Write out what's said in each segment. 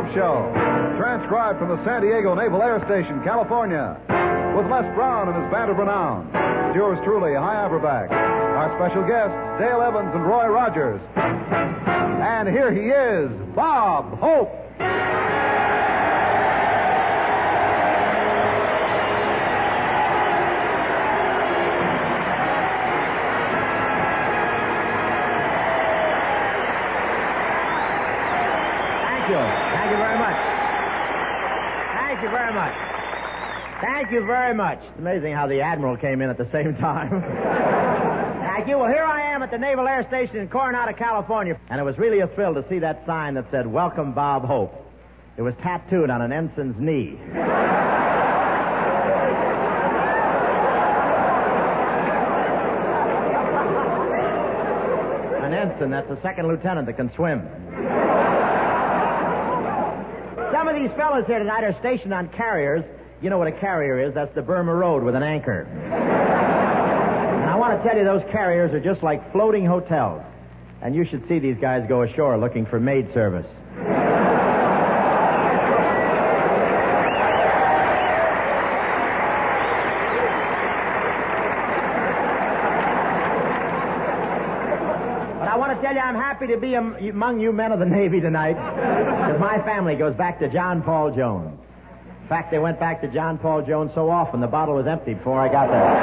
Hope Show. Transcribed from the San Diego Naval Air Station, California. With Les Brown and his band of renown. It's yours truly, Hy Averback. Our special guests, Dale Evans and Roy Rogers. And here he is, Bob Hope. Thank you very much. It's amazing how the Admiral came in at the same time. Thank you. Well, here I am at the Naval Air Station in Coronado, California. And it was really a thrill to see that sign that said, "Welcome, Bob Hope." It was tattooed on an ensign's knee. An ensign, that's a second lieutenant that can swim. Some of these fellas here tonight are stationed on carriers. You know what a carrier is? That's the Burma Road with an anchor. And I want to tell you, those carriers are just like floating hotels. And you should see these guys go ashore looking for maid service. But I want to tell you, I'm happy to be among you men of the Navy tonight, because my family goes back to John Paul Jones. In fact, they went back to John Paul Jones so often the bottle was empty before I got there.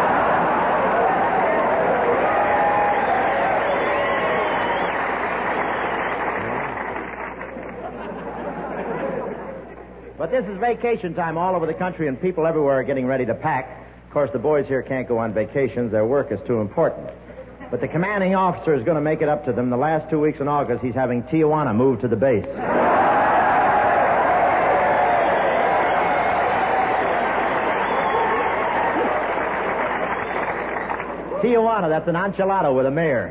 But this is vacation time all over the country, and people everywhere are getting ready to pack. Of course, the boys here can't go on vacations. Their work is too important. But the commanding officer is going to make it up to them. The last 2 weeks in August, he's having Tijuana moved to the base. Tijuana, that's an enchilada with a mayor.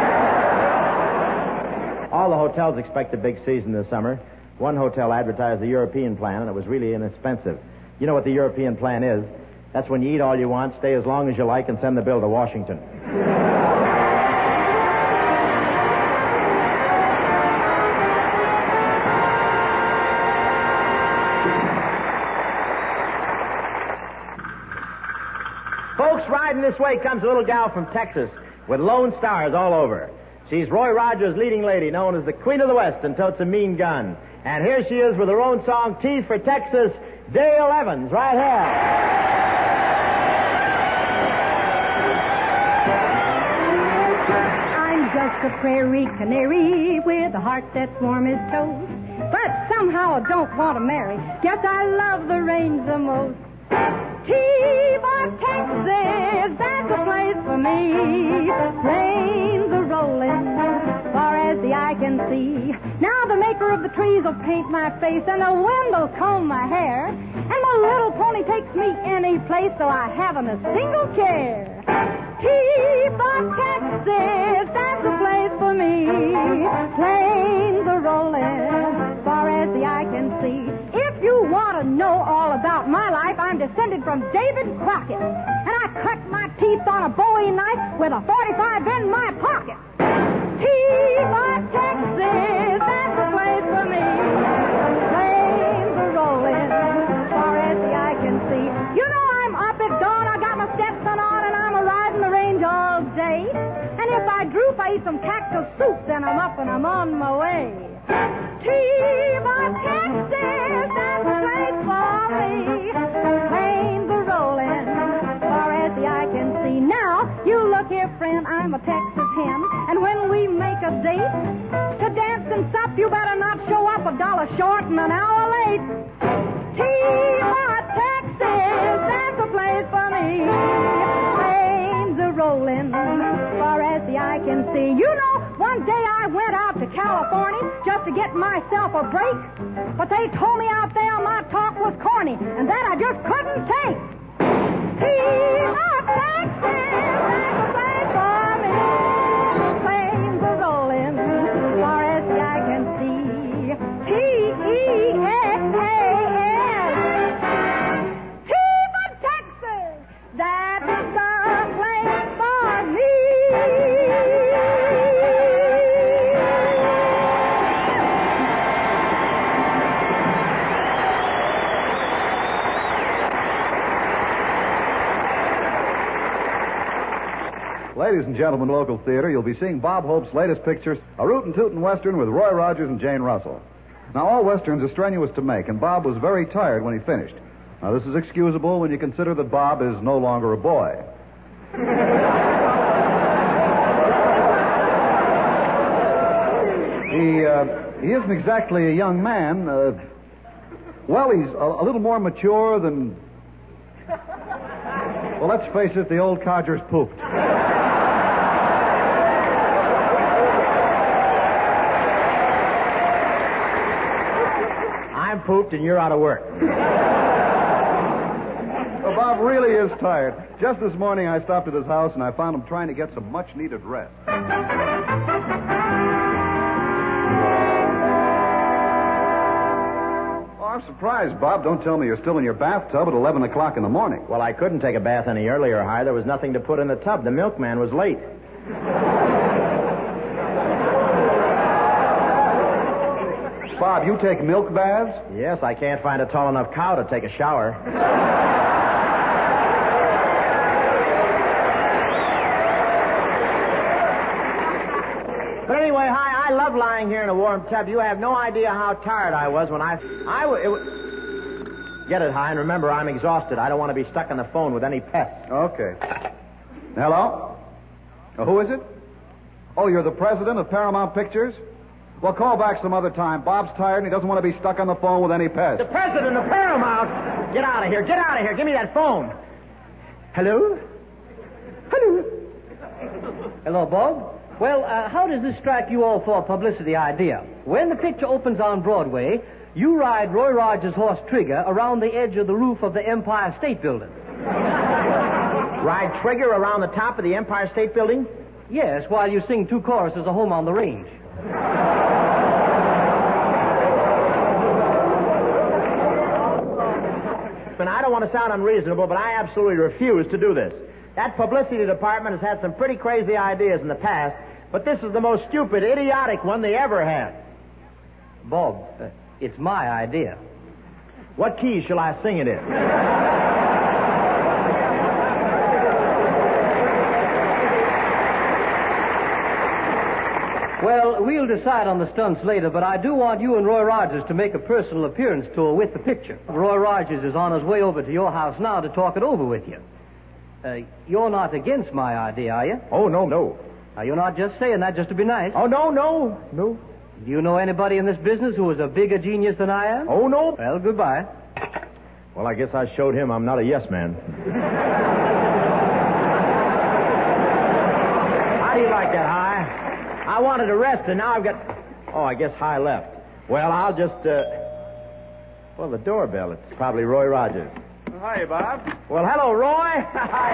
All the hotels expect a big season this summer. One hotel advertised the European plan, and it was really inexpensive. You know what the European plan is? That's when you eat all you want, stay as long as you like, and send the bill to Washington. Folks, riding this way comes a little gal from Texas with lone stars all over. She's Roy Rogers' leading lady, known as the Queen of the West, and totes a mean gun. And here she is with her own song, T for Texas, Dale Evans, right here. I'm just a prairie canary with a heart that's warm as toast. But somehow I don't want to marry. Guess I love the range the most. T-Bar, Texas, that's a place for me. Rains are rolling far as the eye can see. Now the maker of the trees will paint my face, and the wind will comb my hair, and my little pony takes me any place, so I haven't a single care. T-Bar, Texas, that's a place for me. Plains are rolling far as the eye can see. If you want to know all about my life, I'm descended from David Crockett. And I cut my teeth on a Bowie knife with a 45 in my pocket. T-Bar, Texas, that's a place for me. Plains are rolling far as the eye can see. You know I'm up at dawn, I got my Stetson on, and I'm a-riding the range all day. And if I droop, I eat some cactus soup, then I'm up and I'm on my way. T-Bar, Texas, that's a place for me. Plains are rolling far as the eye can see. Now, you look here, friend, I'm a Texas hen, and when we make a date to dance and sup, you better not show up $1 short and an hour late. T-Bar, Texas, that's a place for me. Plains are rolling far as the eye can see. You know, one day I went out to California just to get myself a break, but they told me out there my talk was corny, and that I just couldn't take. T-Bar, Texas, that's a place for me. Plains are rolling far as the eye can see. T-E-X-A-S. T-Bar, Texas, that's the place for me. Ladies and gentlemen, local theater, you'll be seeing Bob Hope's latest picture, a rootin' tootin' Western with Roy Rogers and Jane Russell. Now, all Westerns are strenuous to make, and Bob was very tired when he finished. Now, this is excusable when you consider that Bob is no longer a boy. He isn't exactly a young man. Well, he's a little more mature than... Well, let's face it, the old codger's pooped. I'm pooped and you're out of work. Well, Bob really is tired. Just this morning, I stopped at his house and I found him trying to get some much-needed rest. I'm surprised, Bob. Don't tell me you're still in your bathtub at 11 o'clock in the morning. Well, I couldn't take a bath any earlier, Hi. There was nothing to put in the tub. The milkman was late. Bob, you take milk baths? Yes, I can't find a tall enough cow to take a shower. But anyway, Hi, I love lying here in a warm tub. You have no idea how tired I was when Get it, Hi, and remember, I'm exhausted. I don't want to be stuck on the phone with any pests. Okay. Hello? Who is it? Oh, you're the president of Paramount Pictures? Well, call back some other time. Bob's tired and he doesn't want to be stuck on the phone with any pests. The president of Paramount? Get out of here. Get out of here. Give me that phone. Hello? Hello? Hello, Bob. Well, how does this strike you all for a publicity idea? When the picture opens on Broadway, you ride Roy Rogers' horse Trigger around the edge of the roof of the Empire State Building. Ride Trigger around the top of the Empire State Building? Yes, while you sing two choruses of Home on the Range. And I don't want to sound unreasonable, but I absolutely refuse to do this. That publicity department has had some pretty crazy ideas in the past, but this is the most stupid, idiotic one they ever had. Bob, it's my idea. What key shall I sing it in? Well, we'll decide on the stunts later, but I do want you and Roy Rogers to make a personal appearance tour with the picture. Roy Rogers is on his way over to your house now to talk it over with you. You're not against my idea, are you? Oh, no. Now, you're not just saying that just to be nice. Oh, no. Do you know anybody in this business who is a bigger genius than I am? Oh, no. Well, goodbye. Well, I guess I showed him I'm not a yes man. How do you like that, Hi? I wanted to rest, and now I've got... Oh, I guess Hi left. Well, I'll just, Well, the doorbell. It's probably Roy Rogers. Hi, Bob. Well, hello, Roy.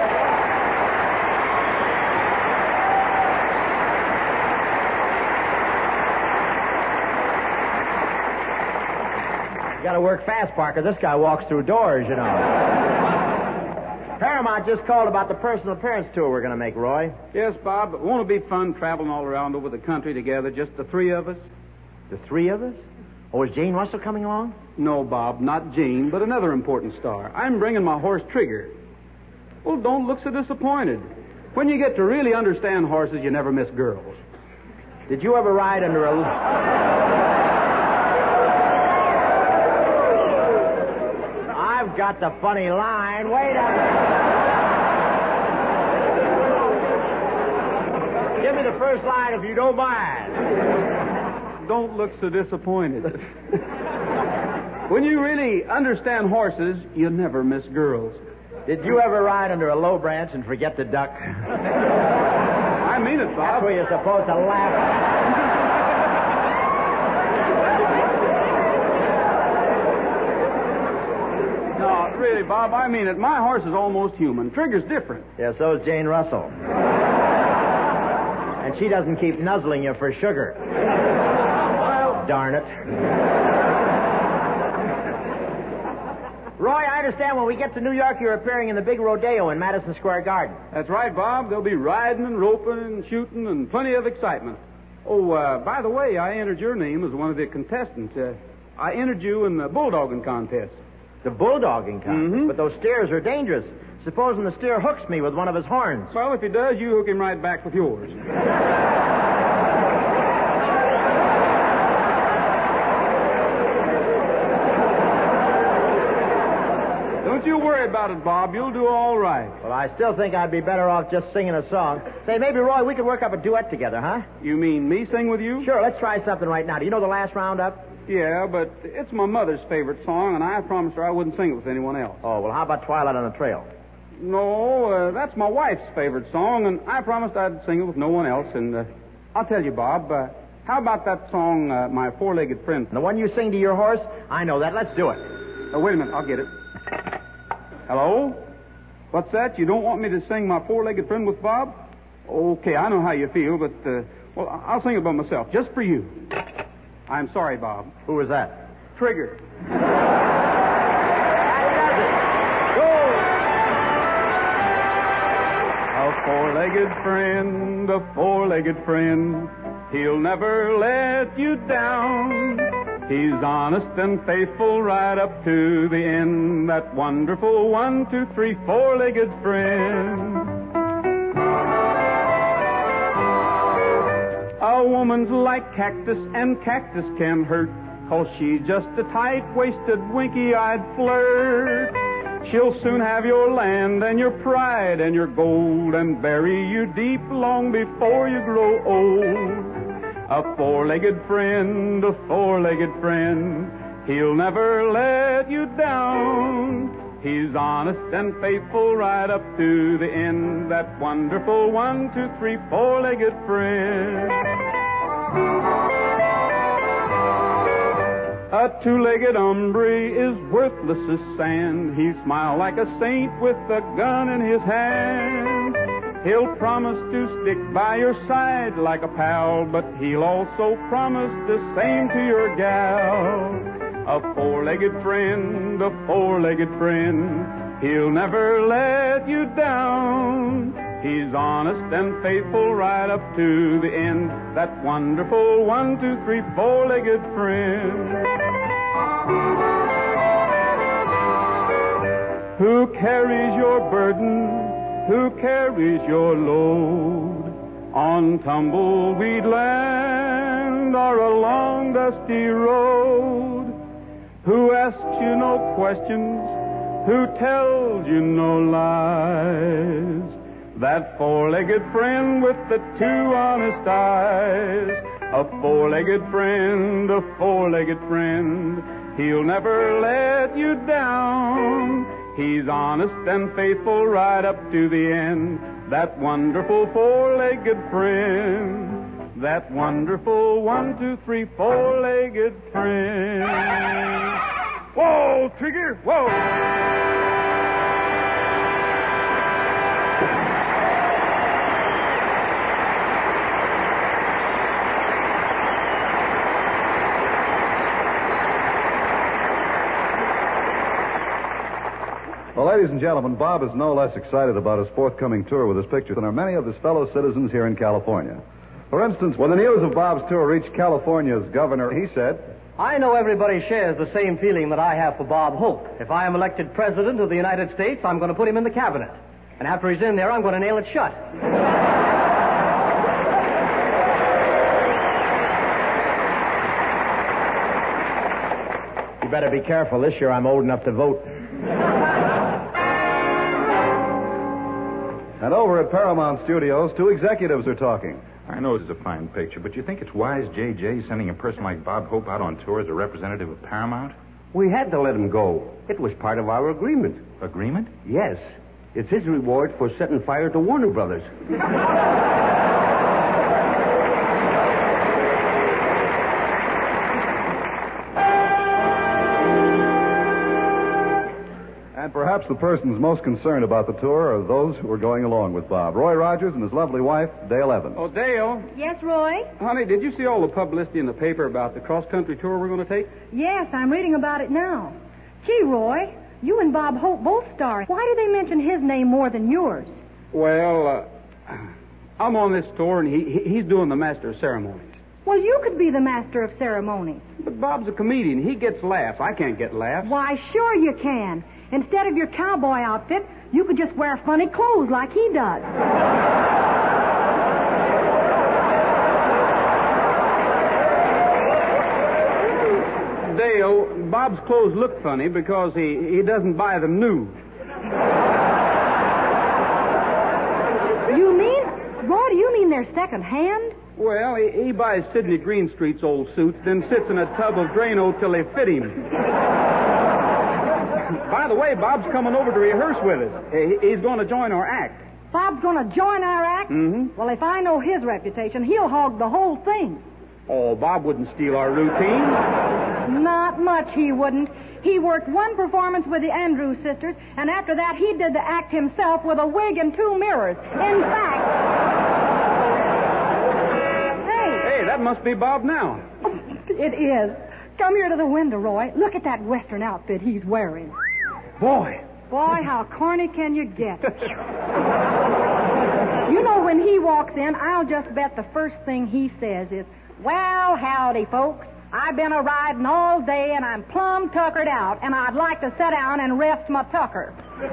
You got to work fast, Parker. This guy walks through doors, you know. Paramount just called about the personal appearance tour we're going to make, Roy. Yes, Bob. Won't it be fun traveling all around over the country together, just the three of us? The three of us? Oh, is Jane Russell coming along? No, Bob, not Jane, but another important star. I'm bringing my horse Trigger. Well, don't look so disappointed. When you get to really understand horses, you never miss girls. Did you ever ride under a... I've got the funny line. Wait a minute. Give me the first line if you don't mind. Don't look so disappointed. When you really understand horses, you never miss girls. Did you ever ride under a low branch and forget to duck? I mean it, Bob. That's where you're supposed to laugh. No, really, Bob, I mean it. My horse is almost human. Trigger's different. Yeah, so is Jane Russell. And she doesn't keep nuzzling you for sugar. Well, darn it. Roy, I understand when we get to New York, you're appearing in the big rodeo in Madison Square Garden. That's right, Bob. There'll be riding and roping and shooting and plenty of excitement. Oh, by the way, I entered your name as one of the contestants. I entered you in the bulldogging contest. The bulldogging contest? Mm-hmm. But those stairs are dangerous. Supposing the steer hooks me with one of his horns. Well, if he does, you hook him right back with yours. Don't you worry about it, Bob. You'll do all right. Well, I still think I'd be better off just singing a song. Say, maybe, Roy, we could work up a duet together, huh? You mean me sing with you? Sure, let's try something right now. Do you know the last roundup? Yeah, but it's my mother's favorite song, and I promised her I wouldn't sing it with anyone else. Oh, well, how about Twilight on the Trail? No, that's my wife's favorite song, and I promised I'd sing it with no one else. And I'll tell you, Bob, how about that song, My Four-Legged Friend? The one you sing to your horse? I know that. Let's do it. Wait a minute. I'll get it. Hello? What's that? You don't want me to sing My Four-Legged Friend with Bob? Okay, I know how you feel, but, well, I'll sing it by myself, just for you. I'm sorry, Bob. Who was that? Trigger. A four-legged friend, he'll never let you down. He's honest and faithful right up to the end, that wonderful 1, 2, 3, four-legged friend. A woman's like cactus, and cactus can hurt, 'cause she's just a tight-waisted, winky-eyed flirt. She'll soon have your land and your pride and your gold and bury you deep long before you grow old. A four-legged friend, he'll never let you down. He's honest and faithful right up to the end, that wonderful 1, 2, 3, four-legged friend. A two-legged hombre is worthless as sand. He smiles like a saint with a gun in his hand. He'll promise to stick by your side like a pal, but he'll also promise the same to your gal. A four-legged friend, he'll never let you down. He's honest and faithful right up to the end, that wonderful 1, 2, 3, four-legged friend. Who carries your burden, who carries your load, on tumbleweed land or a long dusty road? Who asks you no questions, who tells you no lies? That four-legged friend with the two honest eyes. A four-legged friend, he'll never let you down. He's honest and faithful right up to the end, that wonderful four-legged friend. That wonderful 1, 2, 3, four-legged friend. Whoa, Trigger, whoa! Well, ladies and gentlemen, Bob is no less excited about his forthcoming tour with his picture than are many of his fellow citizens here in California. For instance, when the news of Bob's tour reached California's governor, he said, I know everybody shares the same feeling that I have for Bob Hope. If I am elected president of the United States, I'm going to put him in the cabinet. And after he's in there, I'm going to nail it shut. You better be careful. This year I'm old enough to vote. And over at Paramount Studios, two executives are talking. I know it's a fine picture, but you think it's wise, J.J., sending a person like Bob Hope out on tour as a representative of Paramount? We had to let him go. It was part of our agreement. Agreement? Yes. It's his reward for setting fire to Warner Brothers. And perhaps the persons most concerned about the tour are those who are going along with Bob. Roy Rogers and his lovely wife, Dale Evans. Oh, Dale. Yes, Roy? Honey, did you see all the publicity in the paper about the cross-country tour we're going to take? Yes, I'm reading about it now. Gee, Roy, you and Bob Hope both star. Why do they mention his name more than yours? Well, I'm on this tour, and he's doing the master of ceremonies. Well, you could be the master of ceremonies. But Bob's a comedian. He gets laughs. I can't get laughs. Why, sure you can. Instead of your cowboy outfit, you could just wear funny clothes like he does. Dale, Bob's clothes look funny because he doesn't buy them new. Roy, do you mean they're second-hand? Well, he buys Sidney Greenstreet's old suits, then sits in a tub of Drano till they fit him. By the way, Bob's coming over to rehearse with us. He's going to join our act. Bob's going to join our act? Mm-hmm. Well, if I know his reputation, he'll hog the whole thing. Oh, Bob wouldn't steal our routine. Not much he wouldn't. He worked one performance with the Andrews sisters, and after that he did the act himself with a wig and 2 mirrors. In fact... Hey, that must be Bob now. It is. Come here to the window, Roy. Look at that Western outfit he's wearing. Boy, how corny can you get? You know, when he walks in, I'll just bet the first thing he says is, "Well, howdy, folks. I've been a-riding all day, and I'm plumb tuckered out, and I'd like to sit down and rest my tucker."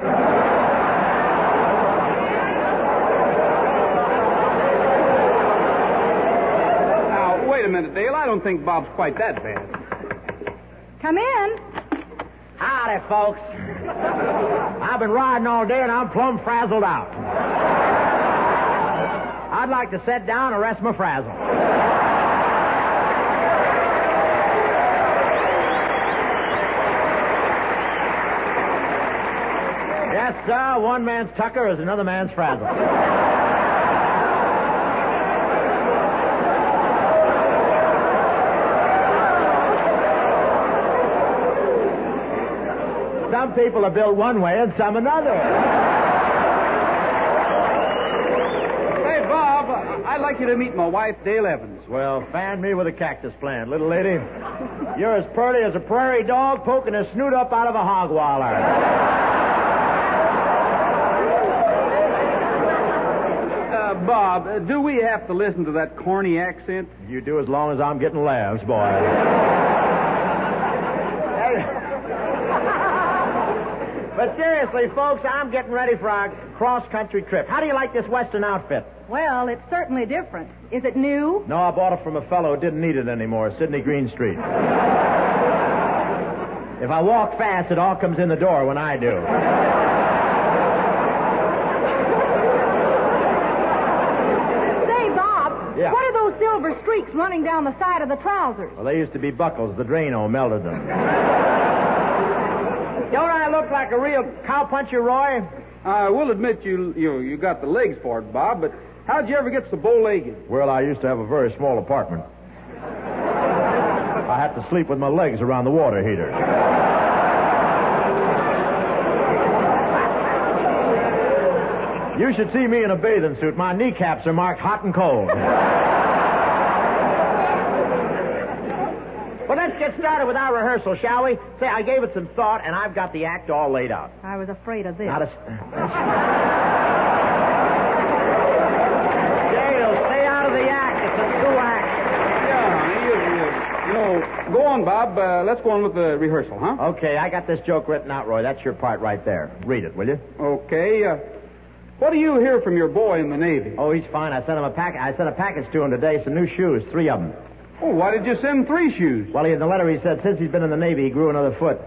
Now, wait a minute, Dale. I don't think Bob's quite that bad. Come in. Howdy, folks. I've been riding all day, and I'm plumb frazzled out. I'd like to sit down and rest my frazzle. Yes, sir. One man's tucker is another man's frazzle. Some people are built one way and some another. Hey, Bob, I'd like you to meet my wife, Dale Evans. Well, fan me with a cactus plant, little lady. You're as pretty as a prairie dog poking his snoot up out of a hog waller. Bob, do we have to listen to that corny accent? You do as long as I'm getting laughs, boy. But seriously, folks, I'm getting ready for our cross-country trip. How do you like this Western outfit? Well, it's certainly different. Is it new? No, I bought it from a fellow who didn't need it anymore, Sidney Greenstreet. If I walk fast, it all comes in the door when I do. Yeah. What are those silver streaks running down the side of the trousers? Well, they used to be buckles. The Drano melted them. Don't I look like a real cowpuncher, Roy? I will admit you got the legs for it, Bob, but how'd you ever get so bow-legged? Well, I used to have a very small apartment. I had to sleep with my legs around the water heater. You should see me in a bathing suit. My kneecaps are marked hot and cold. Well, let's get started with our rehearsal, shall we? Say, I gave it some thought, and I've got the act all laid out. I was afraid of this. Dale, stay out of the act. It's a true act. Yeah, go on, Bob. Let's go on with the rehearsal, huh? Okay, I got this joke written out, Roy. That's your part right there. Read it, will you? Okay. What do you hear from your boy in the Navy? Oh, he's fine. I sent a package to him today, some new shoes, 3 of them. Oh, why did you send 3 shoes? Well, in the letter he said, since he's been in the Navy, he grew another foot.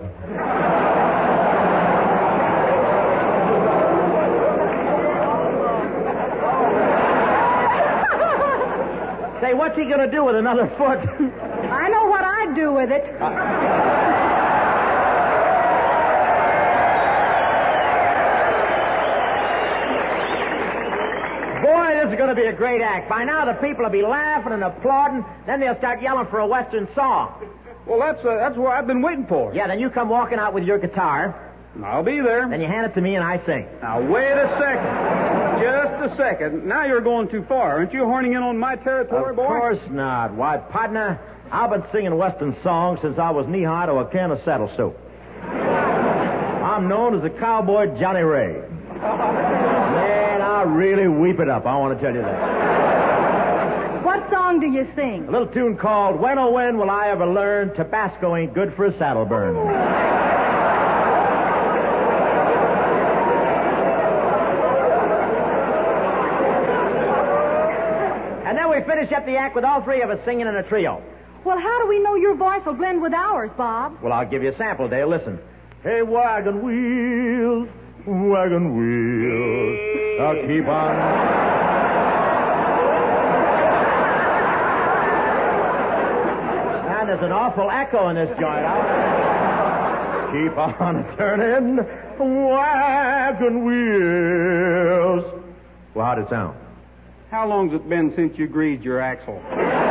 Say, what's he going to do with another foot? I know what I'd do with it. Boy, this is going to be a great act. By now, the people will be laughing and applauding. Then they'll start yelling for a Western song. Well, that's what I've been waiting for. Yeah, then you come walking out with your guitar. I'll be there. Then you hand it to me and I sing. Now, wait a second. Just a second. Now you're going too far. Aren't you horning in on my territory, boy? Of course not. Why, partner, I've been singing Western songs since I was knee-high to a can of saddle soap. I'm known as the cowboy Johnny Ray. Man, I really weep it up. I want to tell you that. What song do you sing? A little tune called When Oh When Will I Ever Learn Tabasco Ain't Good for a Saddle Burn. we finish up the act with all three of us singing in a trio. Well, how do we know your voice will blend with ours, Bob? Well, I'll give you a sample, Dale. Listen. Hey, wagon wheels, I'll keep on. Man, there's an awful echo in this joint. Keep on turning, wagon wheels. Well, how'd it sound? How long's it been since you greased your axle?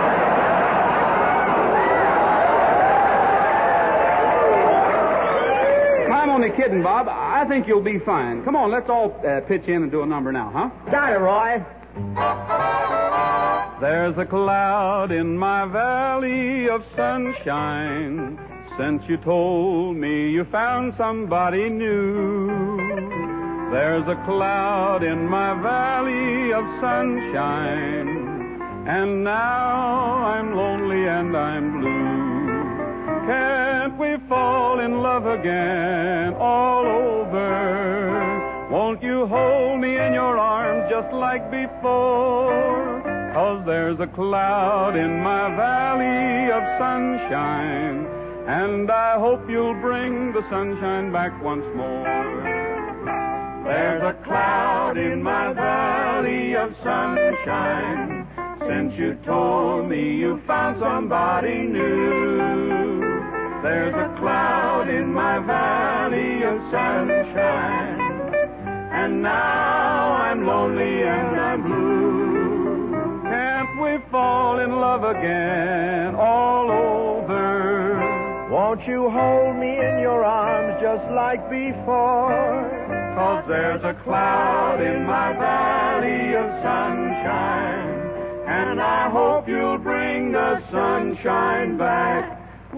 I'm only kidding, Bob. I think you'll be fine. Come on, let's all pitch in and do a number now, huh? Start it, Roy. There's a cloud in my valley of sunshine. Since you told me you found somebody new. There's a cloud in my valley of sunshine. And now I'm lonely and I'm blue. Can't we fall in love again all over? Won't you hold me in your arms just like before? 'Cause there's a cloud in my valley of sunshine, and I hope you'll bring the sunshine back once more. There's a cloud in my valley of sunshine, since you told me you found somebody new. There's a cloud in my valley of sunshine, and now I'm lonely and I'm blue. Can't we fall in love again all over? Won't you hold me in your arms just like before? 'Cause there's a cloud in my valley of sunshine, and I hope you'll bring the sunshine back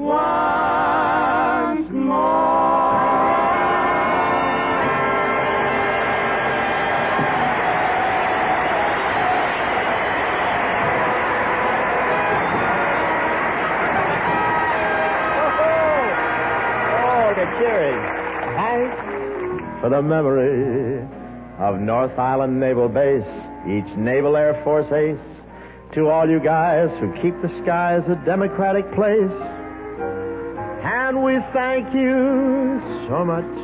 once more. Oh, the cheering. Thanks for the memory of North Island Naval Base, each Naval Air Force ace. To all you guys who keep the skies a democratic place. And we thank you so much